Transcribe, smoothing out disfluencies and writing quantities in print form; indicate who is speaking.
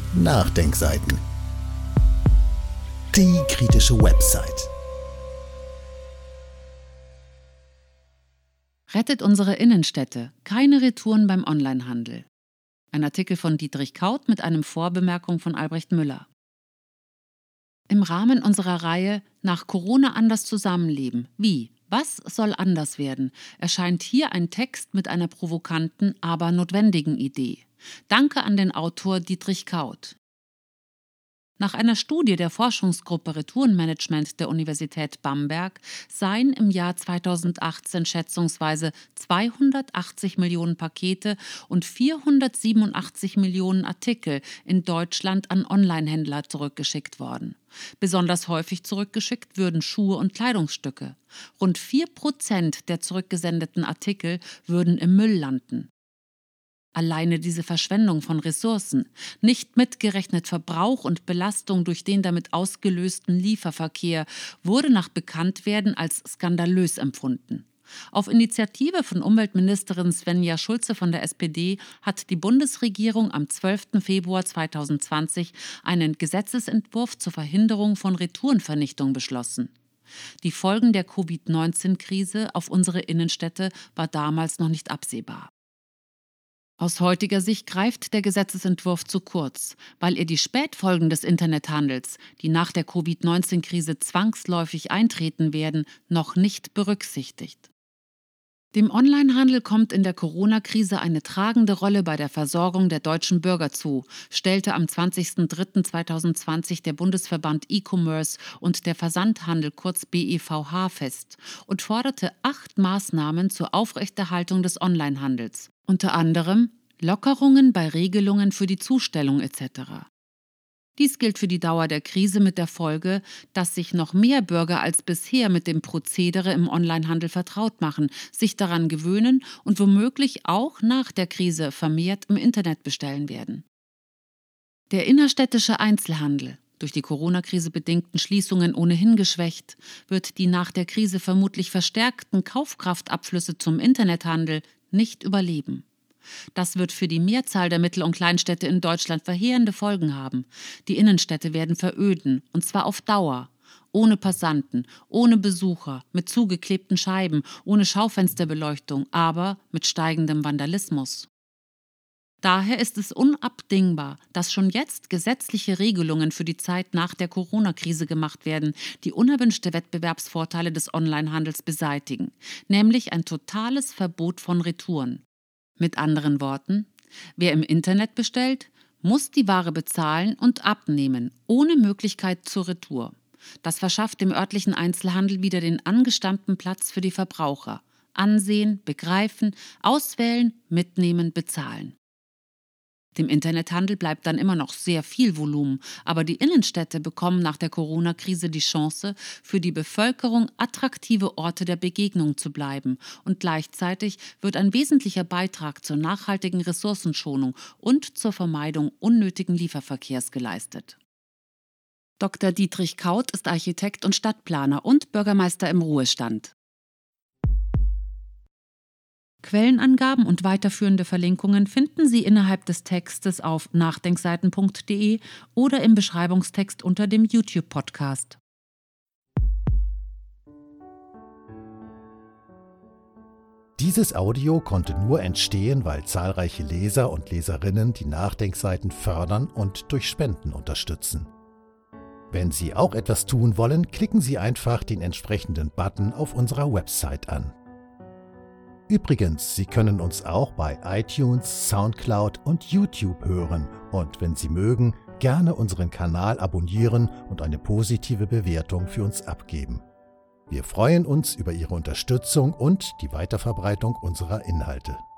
Speaker 1: Nachdenkseiten. Die kritische Website.
Speaker 2: Rettet unsere Innenstädte. Keine Retouren beim Onlinehandel. Ein Artikel von Dietrich Kaut mit einem Vorbemerkung von Albrecht Müller. Im Rahmen unserer Reihe Nach Corona anders zusammenleben. Wie? Was soll anders werden? Erscheint hier ein Text mit einer provokanten, aber notwendigen Idee. Danke an den Autor Dietrich Kaut. Nach einer Studie der Forschungsgruppe Retourenmanagement der Universität Bamberg seien im Jahr 2018 schätzungsweise 280 Millionen Pakete und 487 Millionen Artikel in Deutschland an Onlinehändler zurückgeschickt worden. Besonders häufig zurückgeschickt würden Schuhe und Kleidungsstücke. Rund 4% der zurückgesendeten Artikel würden im Müll landen. Alleine diese Verschwendung von Ressourcen, nicht mitgerechnet Verbrauch und Belastung durch den damit ausgelösten Lieferverkehr, wurde nach Bekanntwerden als skandalös empfunden. Auf Initiative von Umweltministerin Svenja Schulze von der SPD hat die Bundesregierung am 12. Februar 2020 einen Gesetzesentwurf zur Verhinderung von Retourenvernichtung beschlossen. Die Folgen der Covid-19-Krise auf unsere Innenstädte war damals noch nicht absehbar. Aus heutiger Sicht greift der Gesetzesentwurf zu kurz, weil er die Spätfolgen des Internethandels, die nach der Covid-19-Krise zwangsläufig eintreten werden, noch nicht berücksichtigt. Dem Onlinehandel kommt in der Corona-Krise eine tragende Rolle bei der Versorgung der deutschen Bürger zu, stellte am 20.03.2020 der Bundesverband E-Commerce und der Versandhandel kurz BEVH fest und forderte 8 Maßnahmen zur Aufrechterhaltung des Onlinehandels. Unter anderem Lockerungen bei Regelungen für die Zustellung etc. Dies gilt für die Dauer der Krise mit der Folge, dass sich noch mehr Bürger als bisher mit dem Prozedere im Onlinehandel vertraut machen, sich daran gewöhnen und womöglich auch nach der Krise vermehrt im Internet bestellen werden. Der innerstädtische Einzelhandel, durch die Corona-Krise bedingten Schließungen ohnehin geschwächt, wird die nach der Krise vermutlich verstärkten Kaufkraftabflüsse zum Internethandel nicht überleben. Das wird für die Mehrzahl der Mittel- und Kleinstädte in Deutschland verheerende Folgen haben. Die Innenstädte werden veröden, und zwar auf Dauer. Ohne Passanten, ohne Besucher, mit zugeklebten Scheiben, ohne Schaufensterbeleuchtung, aber mit steigendem Vandalismus. Daher ist es unabdingbar, dass schon jetzt gesetzliche Regelungen für die Zeit nach der Corona-Krise gemacht werden, die unerwünschte Wettbewerbsvorteile des Onlinehandels beseitigen, nämlich ein totales Verbot von Retouren. Mit anderen Worten, wer im Internet bestellt, muss die Ware bezahlen und abnehmen, ohne Möglichkeit zur Retour. Das verschafft dem örtlichen Einzelhandel wieder den angestammten Platz für die Verbraucher. Ansehen, begreifen, auswählen, mitnehmen, bezahlen. Dem Internethandel bleibt dann immer noch sehr viel Volumen, aber die Innenstädte bekommen nach der Corona-Krise die Chance, für die Bevölkerung attraktive Orte der Begegnung zu bleiben, und gleichzeitig wird ein wesentlicher Beitrag zur nachhaltigen Ressourcenschonung und zur Vermeidung unnötigen Lieferverkehrs geleistet. Dr. Dietrich Kaut ist Architekt und Stadtplaner und Bürgermeister im Ruhestand. Quellenangaben und weiterführende Verlinkungen finden Sie innerhalb des Textes auf nachdenkseiten.de oder im Beschreibungstext unter dem YouTube-Podcast.
Speaker 1: Dieses Audio konnte nur entstehen, weil zahlreiche Leser und Leserinnen die Nachdenkseiten fördern und durch Spenden unterstützen. Wenn Sie auch etwas tun wollen, klicken Sie einfach den entsprechenden Button auf unserer Website an. Übrigens, Sie können uns auch bei iTunes, Soundcloud und YouTube hören und, wenn Sie mögen, gerne unseren Kanal abonnieren und eine positive Bewertung für uns abgeben. Wir freuen uns über Ihre Unterstützung und die Weiterverbreitung unserer Inhalte.